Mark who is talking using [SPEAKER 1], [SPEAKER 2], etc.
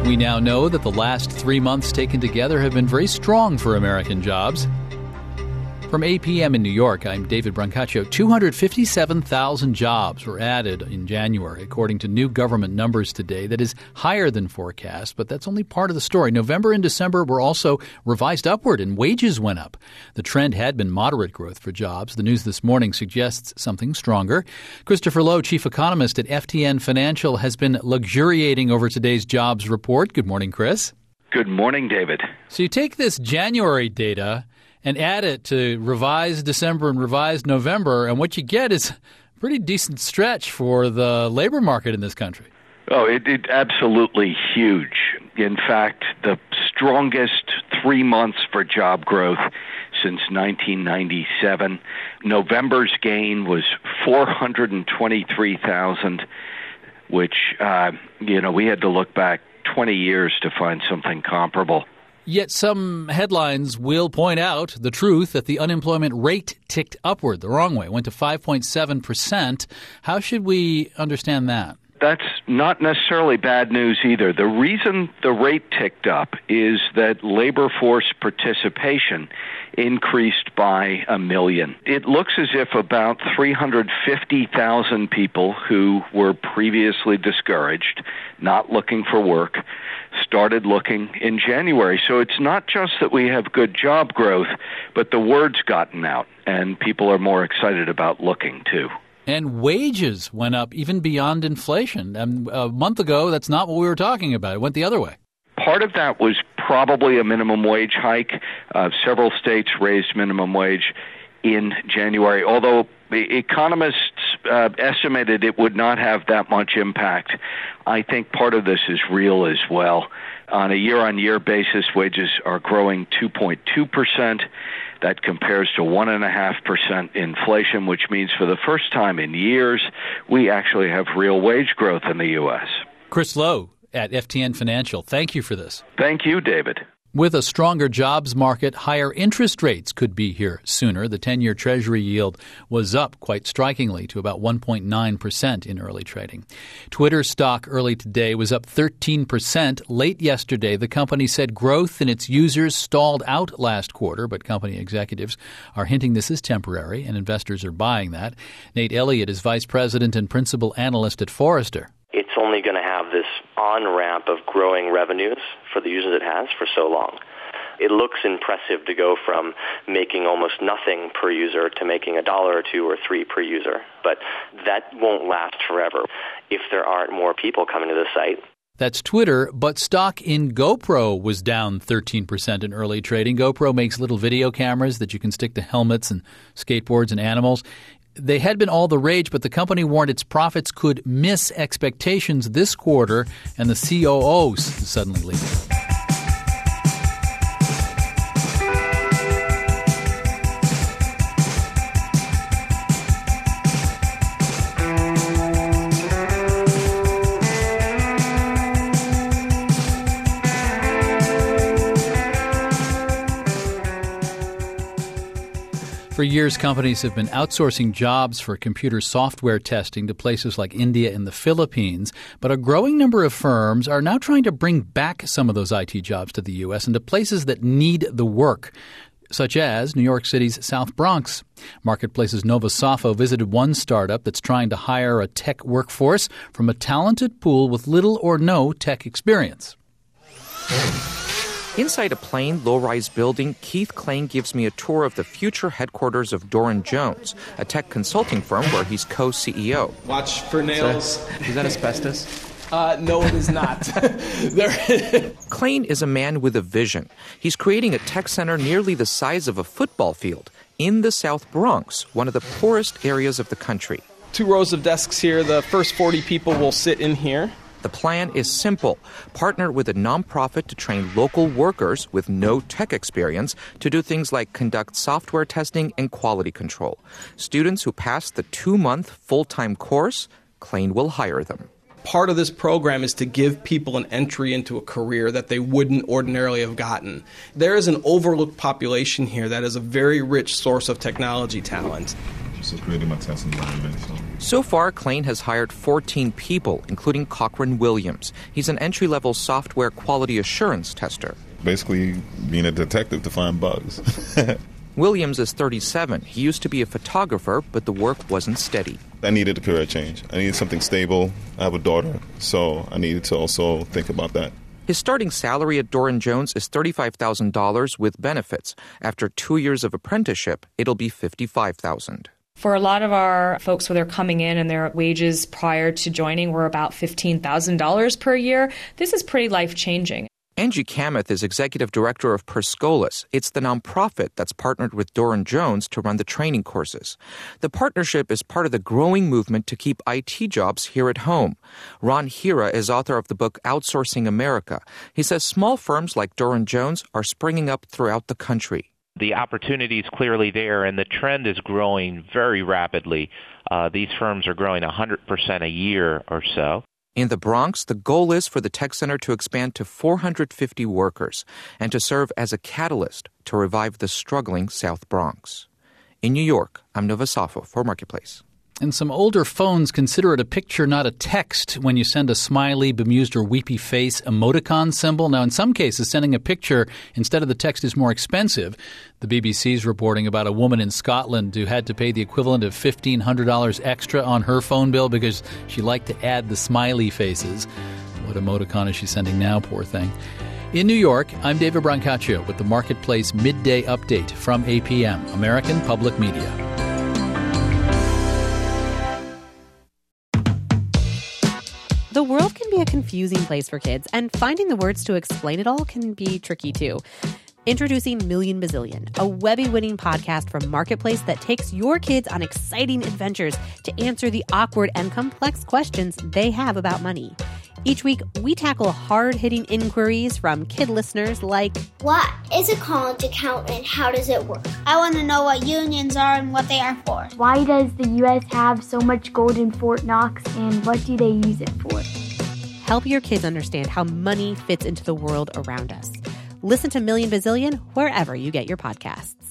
[SPEAKER 1] We now know that the last 3 months taken together have been very strong for American jobs. From APM in New York, I'm David Brancaccio. 257,000 jobs were added in January, according to new government numbers today. That is higher than forecast, but that's only part of the story. November and December were also revised upward, and wages went up. The trend had been moderate growth for jobs. The news this morning suggests something stronger. Christopher Lowe, chief economist at FTN Financial, has been luxuriating over today's jobs report. Good morning, Chris.
[SPEAKER 2] Good morning, David.
[SPEAKER 1] So you take this January data and add it to revised December and revised November, and what you get is a pretty decent stretch for the labor market in this country.
[SPEAKER 2] Oh, it absolutely huge. In fact, the strongest 3 months for job growth since 1997. November's gain was 423,000, which, we had to look back 20 years to find something comparable.
[SPEAKER 1] Yet some headlines will point out the truth that the unemployment rate ticked upward the wrong way, went to 5.7%. How should we understand that?
[SPEAKER 2] That's not necessarily bad news either. The reason the rate ticked up is that labor force participation increased by 1 million. It looks as if about 350,000 people who were previously discouraged, not looking for work, started looking in January. So it's not just that we have good job growth, but the word's gotten out, and people are more excited about looking too.
[SPEAKER 1] And wages went up even beyond inflation. A month ago, that's not what we were talking about. It went the other way.
[SPEAKER 2] Part of that was probably a minimum wage hike. Several states raised minimum wage in January, although economists estimated it would not have that much impact. I think part of this is real as well. On a year-on-year basis, wages are growing 2.2%. That compares to 1.5% inflation, which means for the first time in years, we actually have real wage growth in the U.S.
[SPEAKER 1] Chris Lowe at FTN Financial, thank you for this.
[SPEAKER 2] Thank you, David.
[SPEAKER 1] With a stronger jobs market, higher interest rates could be here sooner. The 10-year Treasury yield was up quite strikingly to about 1.9% in early trading. Twitter stock early today was up 13%. Late yesterday, the company said growth in its users stalled out last quarter, but company executives are hinting this is temporary, and investors are buying that. Nate Elliott is vice president and principal analyst at Forrester.
[SPEAKER 3] It's only going to have this on-ramp of growing revenues for the users it has for so long. It looks impressive to go from making almost nothing per user to making $1 or $2 or $3 per user, but that won't last forever if there aren't more people coming to the site.
[SPEAKER 1] That's Twitter, but stock in GoPro was down 13% in early trading. GoPro makes little video cameras that you can stick to helmets and skateboards and animals. They had been all the rage, but the company warned its profits could miss expectations this quarter, and the COO suddenly leaving. For years, companies have been outsourcing jobs for computer software testing to places like India and the Philippines, but a growing number of firms are now trying to bring back some of those IT jobs to the U.S. and to places that need the work, such as New York City's South Bronx. Marketplace's Nova Safo visited one startup that's trying to hire a tech workforce from a talented pool with little or no tech experience.
[SPEAKER 4] Inside a plain, low-rise building, Keith Klain gives me a tour of the future headquarters of Doran Jones, a tech consulting firm where he's co-CEO.
[SPEAKER 5] Watch for nails.
[SPEAKER 4] Is that asbestos?
[SPEAKER 5] No, it is not.
[SPEAKER 4] Klain is a man with a vision. He's creating a tech center nearly the size of a football field in the South Bronx, one of the poorest areas of the country.
[SPEAKER 5] 2 rows of desks here. The first 40 people will sit in here.
[SPEAKER 4] The plan is simple. Partner with a nonprofit to train local workers with no tech experience to do things like conduct software testing and quality control. Students who pass the 2-month full-time course, Klain will hire them.
[SPEAKER 5] Part of this program is to give people an entry into a career that they wouldn't ordinarily have gotten. There is an overlooked population here that is a very rich source of technology talent.
[SPEAKER 6] So creating my test environment.
[SPEAKER 4] So far, Klain has hired 14 people, including Cochran Williams. He's an entry-level software quality assurance tester.
[SPEAKER 6] Basically, being a detective to find bugs.
[SPEAKER 4] Williams is 37. He used to be a photographer, but the work wasn't steady.
[SPEAKER 6] I needed a career change. I needed something stable. I have a daughter, so I needed to also think about that.
[SPEAKER 4] His starting salary at Doran Jones is $35,000 with benefits. After 2 years of apprenticeship, it'll be $55,000.
[SPEAKER 7] For a lot of our folks, when they're coming in and their wages prior to joining were about $15,000 per year, this is pretty life-changing.
[SPEAKER 4] Angie Kamath is executive director of Perscolas. It's the nonprofit that's partnered with Doran Jones to run the training courses. The partnership is part of the growing movement to keep IT jobs here at home. Ron Hira is author of the book Outsourcing America. He says small firms like Doran Jones are springing up throughout the country.
[SPEAKER 8] The opportunity is clearly there, and the trend is growing very rapidly. These firms are growing 100% a year or so.
[SPEAKER 4] In the Bronx, the goal is for the tech center to expand to 450 workers and to serve as a catalyst to revive the struggling South Bronx. In New York, I'm Nova Safo for Marketplace.
[SPEAKER 1] And some older phones consider it a picture, not a text, when you send a smiley, bemused, or weepy face emoticon symbol. Now, in some cases, sending a picture instead of the text is more expensive. The BBC's reporting about a woman in Scotland who had to pay the equivalent of $1,500 extra on her phone bill because she liked to add the smiley faces. What emoticon is she sending now, poor thing? In New York, I'm David Brancaccio with the Marketplace Midday Update from APM, American Public Media.
[SPEAKER 9] The world can be a confusing place for kids, and finding the words to explain it all can be tricky too. Introducing Million Bazillion, a Webby-winning podcast from Marketplace that takes your kids on exciting adventures to answer the awkward and complex questions they have about money. Each week, we tackle hard-hitting inquiries from kid listeners like,
[SPEAKER 10] what is a college account and how does it work? I want to know what unions are and what they are for.
[SPEAKER 11] Why does the U.S. have so much gold in Fort Knox and what do they use it for?
[SPEAKER 9] Help your kids understand how money fits into the world around us. Listen to Million Bazillion wherever you get your podcasts.